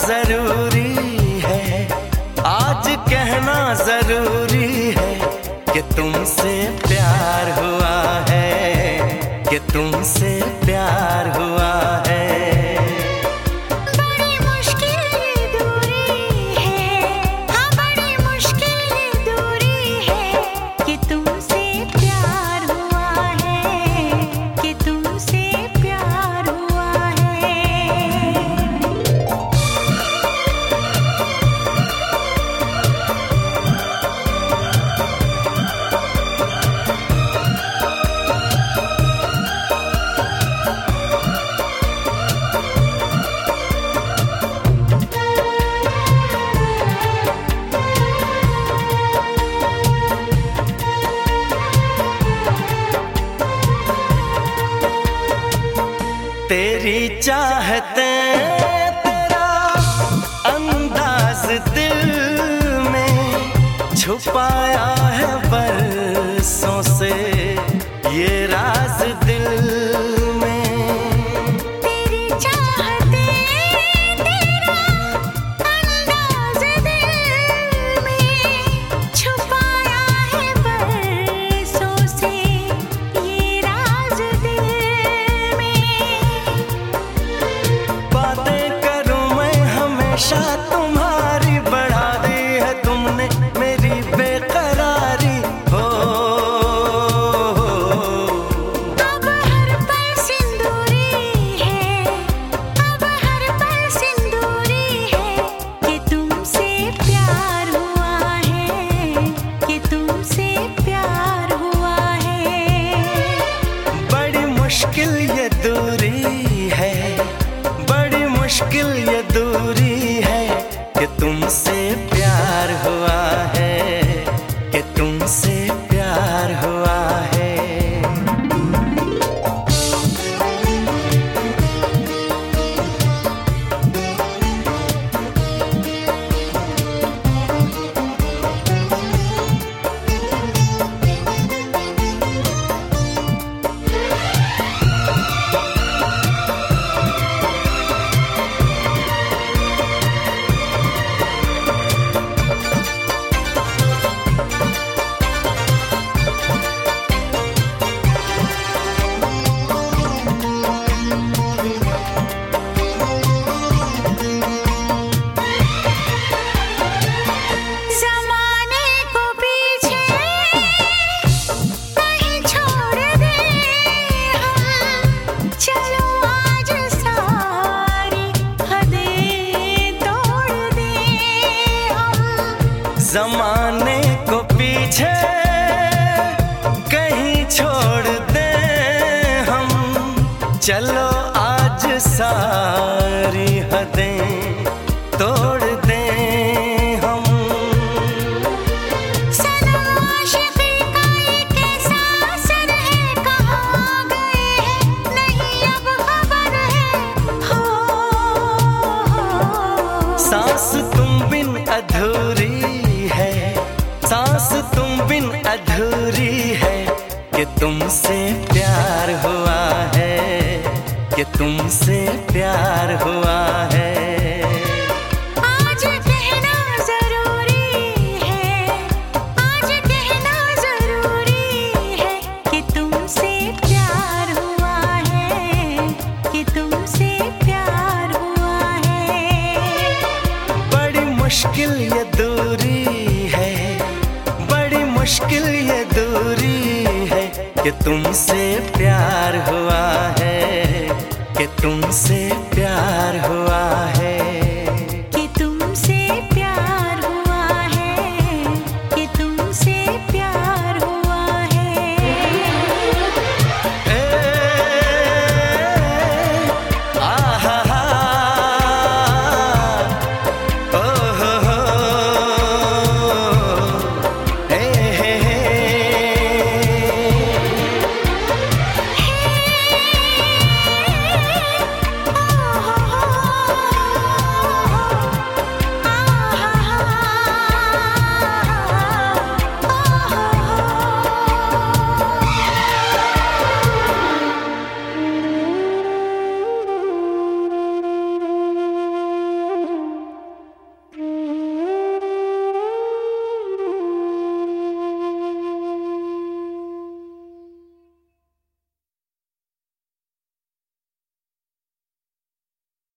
जरूरी है, आज कहना जरूरी है कि तुमसे प्यार हुआ है, कि तुमसे प्यार हुआ है। बड़ी मुश्किल ये दूरी है, हाँ बड़ी मुश्किल ये दूरी है कि तुमसे प्यार हुआ है, कि तुमसे प्यार हुआ है। तेरी चाहते तेरा अंदाज दिल में छुपाया है बरसों से ये राज दिल में। तेरी चाहते तेरा अंदाज दिल में छुपाया है बरसों से ये राज दिल में। बातें करूं मैं हमेशा तुम्हारी, बढ़ा दी है तुमने मेरी बेकरारी हो। अब हर पल सिंदूरी है, अब हर पल सिंदूरी है कि तुमसे प्यार हुआ है, कि तुमसे प्यार हुआ है। बड़ी मुश्किल ये दूरी है, बड़ी मुश्किल ये दूरी है कि तुमसे प्यार हुआ है, कि तुमसे प्यार हुआ है। ज़माने को पीछे कहीं छोड़ दे हम, चलो आज सारी हदें तोड़ दे हम। जमाने को पीछे कहीं छोड़ दे हम, चलो आज सारी हदें तोड़ दे हम। सनम आशिक़ी का ये कैसा असर है, कहाँ गए हैं नहीं अब खबर है हो। सांस तुम बिन अधूरी है, सांस तुम बिन अधूरी है कि तुमसे प्यार हुआ है, कि तुमसे प्यार हुआ है। आज कहना जरूरी है, आज कहना जरूरी है कि तुमसे प्यार हुआ है, कि तुमसे प्यार हुआ है। बड़ी मुश्किल ये दूरी है, बड़ी मुश्किल ये दूरी है कि तुमसे प्यार हुआ है, कि तुमसे